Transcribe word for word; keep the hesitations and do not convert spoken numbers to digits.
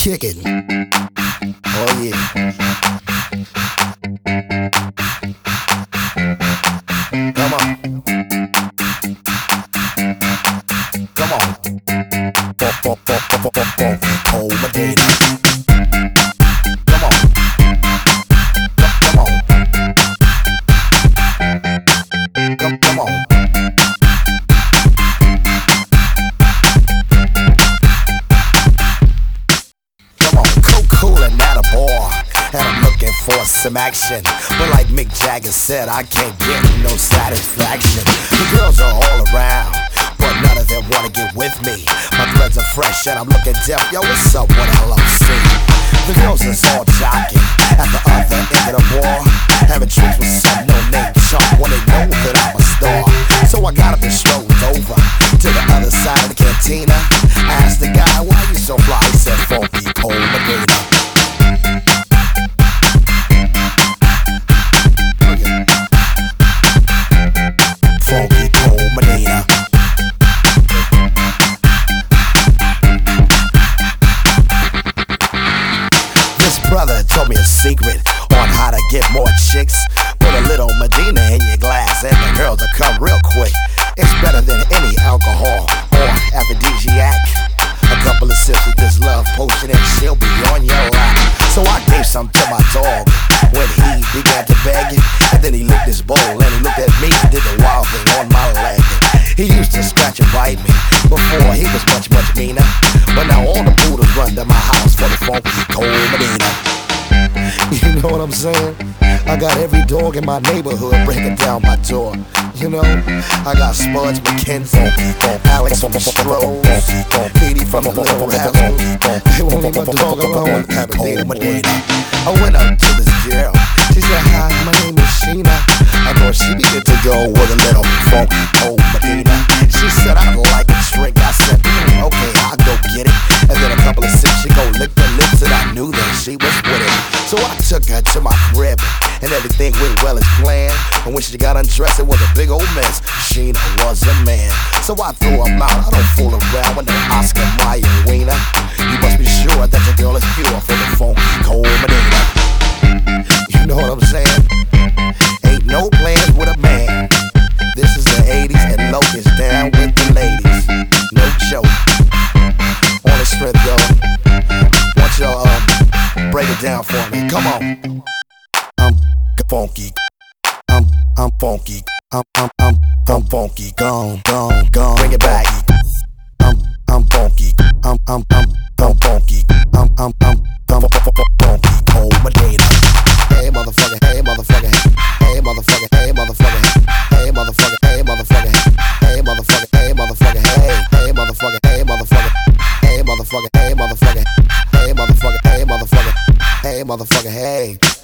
kick it. Oh yeah. Come on. Come on. Funk, funk, funk, funk, funk, funk, oh my data. Come on. Come on. Come, come on. Coolin' at a bar, and I'm looking for some action. But like Mick Jagger said, I can't get no satisfaction. The girls are all around, but none of them wanna get with me. My threads are fresh and I'm looking deaf. Yo, what's up with L O C? The girls is all jocking at the other end of the bar, having drinks with some no-name chump when they know that I'm a star. So I got up and strolled over to the other side of the cantina. I asked the guy, why you so fly? He said, funky cold Medina. Funky cold Medina. This brother told me a secret on how to get more chicks. Put a little Medina in your glass and the girls will come real quick. It's better than any alcohol or aphrodisiac. A couple of sips of this love potion and she'll be on your lap. So I gave some to my dog when he began to beg. And then he licked his bowl and he looked at me and did the wild thing on my leg. He used to scratch and bite me before he was much, much meaner. But now all the poodles run to my house for the funky cold Medina. You know what I'm saying? I got every dog in my neighborhood breaking down my door. You know, I got Spuds McKenzie, Alex from the Strohs, Petey from the Little Razzles. They won't leave my dog alone. Medina. I went up to this girl. She said, hi, my name is Sheena. I thought she'd be good to go with a little funky cold Medina. She said, I'd like a drink. I said, mm, okay, I'll go get it. And then a couple of sips, she go lick her lips, and I knew that she was with it. So I took her to my crib, and everything went well as planned. And when she got undressed, it was a big old mess. Sheena was a man, so I threw him out. I don't fool around with no Oscar Mayer wiener. You must be sure that your girl is pure for the funky cold Medina. You know what I'm saying? Ain't no plans with a man. This is the eighties and Locust down with the ladies. No joke. On the strength, yo. Want y'all um, break it down for me. Come on. I'm funky. I'm I'm funky. I'm I'm I'm I'm funky. Gone, gone, gone. Bring it back. I'm I'm funky. I'm I'm I'm I'm funky. I'm I'm I'm I'm funky. Cold Medina. Hey motherfucker. Hey motherfucker. Hey motherfucker. Hey motherfucker. Hey motherfucker. Hey motherfucker. Hey motherfucker. Hey motherfucker. Hey hey motherfucker. Hey motherfucker. Hey motherfucker. Hey motherfucker. Hey motherfucker. Hey motherfucker. Hey motherfucker. Hey.